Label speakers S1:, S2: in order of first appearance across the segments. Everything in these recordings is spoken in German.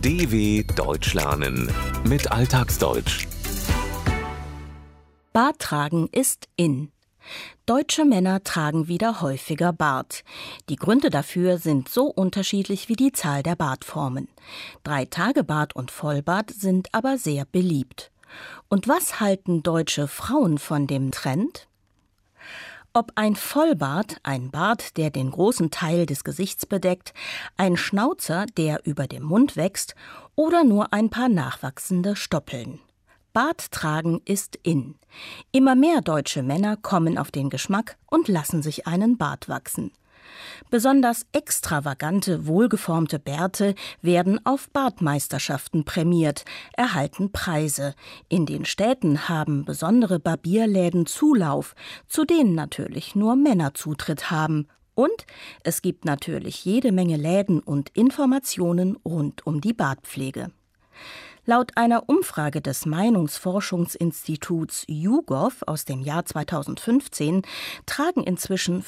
S1: DW Deutsch lernen mit Alltagsdeutsch.
S2: Bart tragen ist in. Deutsche Männer tragen wieder häufiger Bart. Die Gründe dafür sind so unterschiedlich wie die Zahl der Bartformen. 3-Tage-Bart und Vollbart sind aber sehr beliebt. Und was halten deutsche Frauen von dem Trend? Ob ein Vollbart, ein Bart, der den großen Teil des Gesichts bedeckt, ein Schnauzer, der über dem Mund wächst, oder nur ein paar nachwachsende Stoppeln. Bart tragen ist in. Immer mehr deutsche Männer kommen auf den Geschmack und lassen sich einen Bart wachsen. Besonders extravagante, wohlgeformte Bärte werden auf Bartmeisterschaften prämiert, erhalten Preise. In den Städten haben besondere Barbierläden Zulauf, zu denen natürlich nur Männer Zutritt haben. Und es gibt natürlich jede Menge Läden und Informationen rund um die Bartpflege. Laut einer Umfrage des Meinungsforschungsinstituts YouGov aus dem Jahr 2015 tragen inzwischen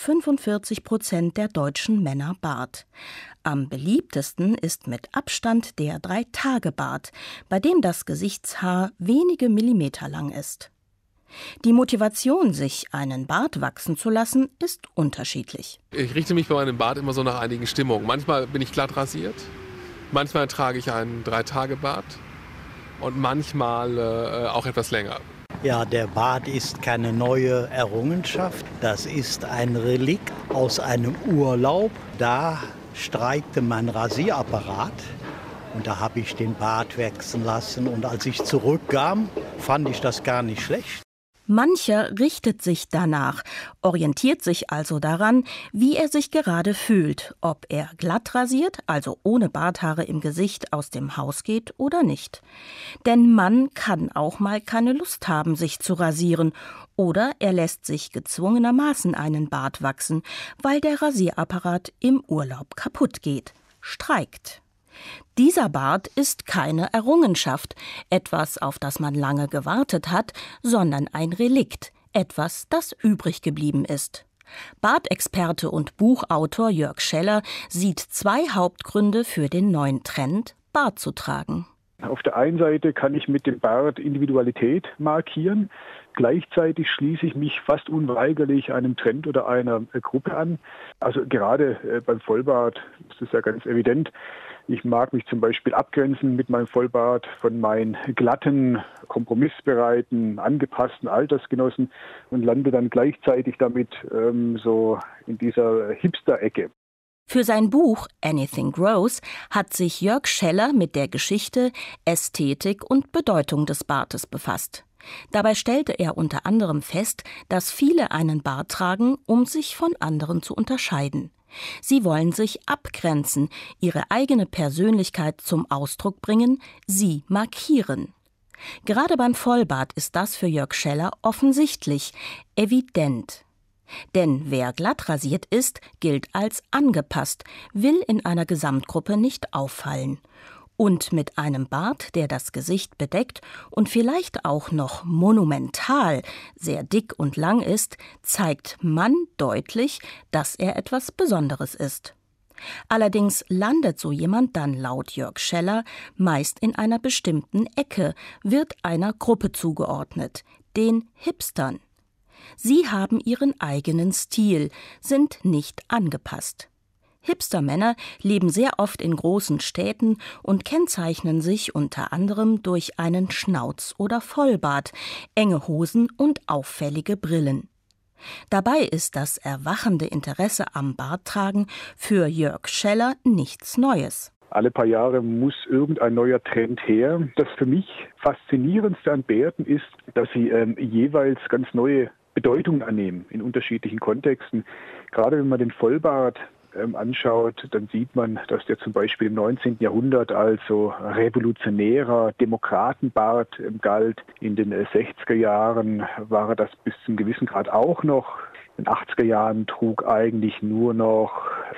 S2: 45% der deutschen Männer Bart. Am beliebtesten ist mit Abstand der 3-Tage-Bart, bei dem das Gesichtshaar wenige Millimeter lang ist. Die Motivation, sich einen Bart wachsen zu lassen, ist unterschiedlich.
S3: Ich richte mich bei meinem Bart immer so nach einigen Stimmungen. Manchmal bin ich glatt rasiert, manchmal trage ich einen 3-Tage-Bart. Und manchmal auch etwas länger.
S4: Ja, der Bart ist keine neue Errungenschaft. Das ist ein Relikt aus einem Urlaub. Da streikte mein Rasierapparat und da habe ich den Bart wachsen lassen. Und als ich zurückkam, fand ich das gar nicht schlecht.
S2: Mancher richtet sich danach, orientiert sich also daran, wie er sich gerade fühlt, ob er glatt rasiert, also ohne Barthaare im Gesicht aus dem Haus geht oder nicht. Denn man kann auch mal keine Lust haben, sich zu rasieren, oder er lässt sich gezwungenermaßen einen Bart wachsen, weil der Rasierapparat im Urlaub kaputt geht, streikt. Dieser Bart ist keine Errungenschaft, etwas, auf das man lange gewartet hat, sondern ein Relikt, etwas, das übrig geblieben ist. Bartexperte und Buchautor Jörg Scheller sieht 2 Hauptgründe für den neuen Trend, Bart zu tragen.
S5: Auf der einen Seite kann ich mit dem Bart Individualität markieren. Gleichzeitig schließe ich mich fast unweigerlich einem Trend oder einer Gruppe an. Also gerade beim Vollbart ist es ja ganz evident. Ich mag mich zum Beispiel abgrenzen mit meinem Vollbart von meinen glatten, kompromissbereiten, angepassten Altersgenossen und lande dann gleichzeitig damit so in dieser Hipster-Ecke.
S2: Für sein Buch Anything Grows hat sich Jörg Scheller mit der Geschichte, Ästhetik und Bedeutung des Bartes befasst. Dabei stellte er unter anderem fest, dass viele einen Bart tragen, um sich von anderen zu unterscheiden. Sie wollen sich abgrenzen, ihre eigene Persönlichkeit zum Ausdruck bringen, sie markieren. Gerade beim Vollbart ist das für Jörg Scheller offensichtlich, evident. Denn wer glatt rasiert ist, gilt als angepasst, will in einer Gesamtgruppe nicht auffallen. Und mit einem Bart, der das Gesicht bedeckt und vielleicht auch noch monumental, sehr dick und lang ist, zeigt man deutlich, dass er etwas Besonderes ist. Allerdings landet so jemand dann laut Jörg Scheller meist in einer bestimmten Ecke, wird einer Gruppe zugeordnet, den Hipstern. Sie haben ihren eigenen Stil, sind nicht angepasst. Hipstermänner leben sehr oft in großen Städten und kennzeichnen sich unter anderem durch einen Schnauz- oder Vollbart, enge Hosen und auffällige Brillen. Dabei ist das erwachende Interesse am Barttragen für Jörg Scheller nichts Neues.
S5: Alle paar Jahre muss irgendein neuer Trend her. Das für mich Faszinierendste an Bärten ist, dass sie jeweils ganz neue Bedeutungen annehmen in unterschiedlichen Kontexten. Gerade wenn man den Vollbart anschaut, dann sieht man, dass der zum Beispiel im 19. Jahrhundert als so revolutionärer Demokratenbart galt. In den 60er Jahren war er das bis zum gewissen Grad auch noch. In den 80er Jahren trug eigentlich nur noch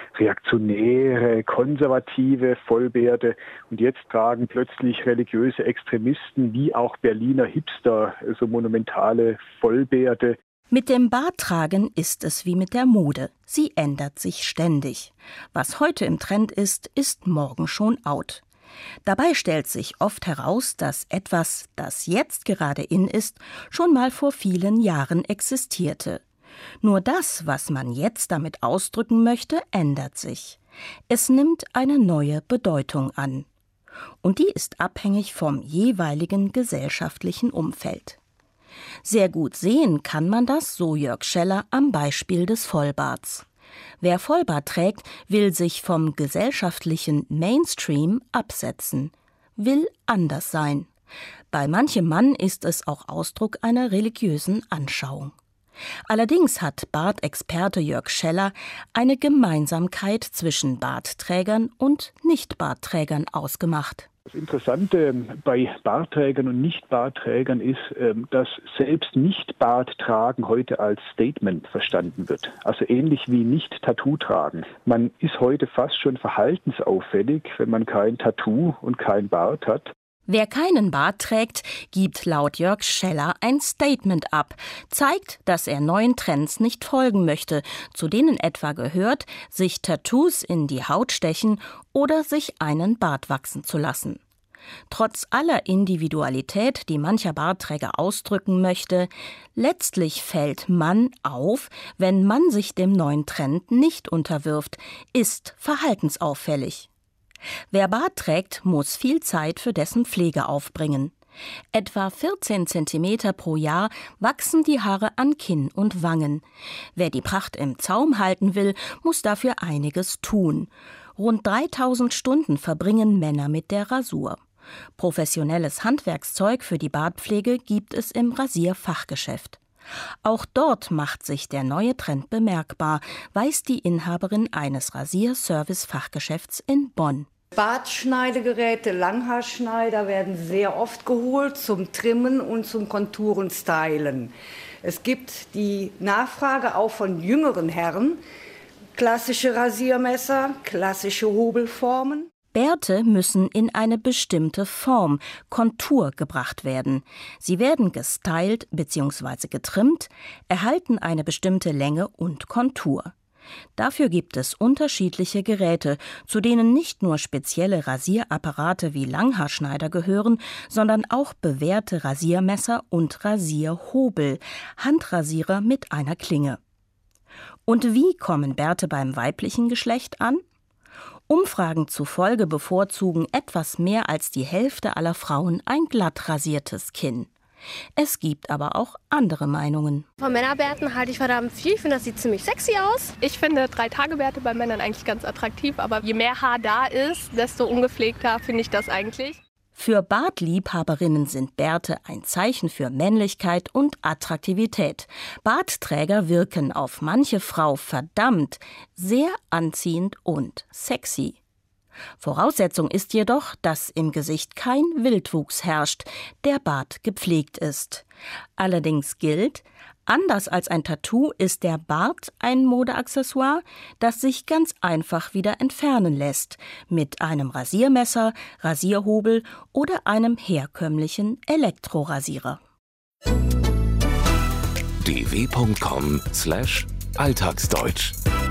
S5: reaktionäre, konservative Vollbärte. Und jetzt tragen plötzlich religiöse Extremisten wie auch Berliner Hipster so monumentale Vollbärte.
S2: Mit dem Barttragen ist es wie mit der Mode. Sie ändert sich ständig. Was heute im Trend ist, ist morgen schon out. Dabei stellt sich oft heraus, dass etwas, das jetzt gerade in ist, schon mal vor vielen Jahren existierte. Nur das, was man jetzt damit ausdrücken möchte, ändert sich. Es nimmt eine neue Bedeutung an. Und die ist abhängig vom jeweiligen gesellschaftlichen Umfeld. Sehr gut sehen kann man das, so Jörg Scheller, am Beispiel des Vollbarts. Wer Vollbart trägt, will sich vom gesellschaftlichen Mainstream absetzen, will anders sein. Bei manchem Mann ist es auch Ausdruck einer religiösen Anschauung. Allerdings hat Bartexperte Jörg Scheller eine Gemeinsamkeit zwischen Bartträgern und Nicht-Bartträgern ausgemacht.
S5: Das Interessante bei Bartträgern und Nicht-Bartträgern ist, dass selbst Nicht-Bart-Tragen heute als Statement verstanden wird. Also ähnlich wie Nicht-Tattoo tragen. Man ist heute fast schon verhaltensauffällig, wenn man kein Tattoo und kein Bart hat.
S2: Wer keinen Bart trägt, gibt laut Jörg Scheller ein Statement ab, zeigt, dass er neuen Trends nicht folgen möchte, zu denen etwa gehört, sich Tattoos in die Haut stechen oder sich einen Bart wachsen zu lassen. Trotz aller Individualität, die mancher Bartträger ausdrücken möchte, letztlich fällt Mann auf, wenn man sich dem neuen Trend nicht unterwirft, ist verhaltensauffällig. Wer Bart trägt, muss viel Zeit für dessen Pflege aufbringen. Etwa 14 Zentimeter pro Jahr wachsen die Haare an Kinn und Wangen. Wer die Pracht im Zaum halten will, muss dafür einiges tun. Rund 3000 Stunden verbringen Männer mit der Rasur. Professionelles Handwerkszeug für die Bartpflege gibt es im Rasierfachgeschäft. Auch dort macht sich der neue Trend bemerkbar, weiß die Inhaberin eines Rasierservice-Fachgeschäfts in Bonn.
S6: Bartschneidegeräte, Langhaarschneider werden sehr oft geholt zum Trimmen und zum Konturenstylen. Es gibt die Nachfrage auch von jüngeren Herren, klassische Rasiermesser, klassische Hobelformen.
S2: Bärte müssen in eine bestimmte Form, Kontur, gebracht werden. Sie werden gestylt bzw. getrimmt, erhalten eine bestimmte Länge und Kontur. Dafür gibt es unterschiedliche Geräte, zu denen nicht nur spezielle Rasierapparate wie Langhaarschneider gehören, sondern auch bewährte Rasiermesser und Rasierhobel, Handrasierer mit einer Klinge. Und wie kommen Bärte beim weiblichen Geschlecht an? Umfragen zufolge bevorzugen etwas mehr als die Hälfte aller Frauen ein glatt rasiertes Kinn. Es gibt aber auch andere Meinungen.
S7: Von Männerbärten halte ich verdammt viel. Ich finde, das sieht ziemlich sexy aus. Ich finde 3-Tage-Bärte bei Männern eigentlich ganz attraktiv. Aber je mehr Haar da ist, desto ungepflegter finde ich das eigentlich.
S2: Für Bartliebhaberinnen sind Bärte ein Zeichen für Männlichkeit und Attraktivität. Bartträger wirken auf manche Frau verdammt, sehr anziehend und sexy. Voraussetzung ist jedoch, dass im Gesicht kein Wildwuchs herrscht, der Bart gepflegt ist. Allerdings gilt, anders als ein Tattoo ist der Bart ein Modeaccessoire, das sich ganz einfach wieder entfernen lässt, mit einem Rasiermesser, Rasierhobel oder einem herkömmlichen Elektrorasierer.
S1: dw.com/alltagsdeutsch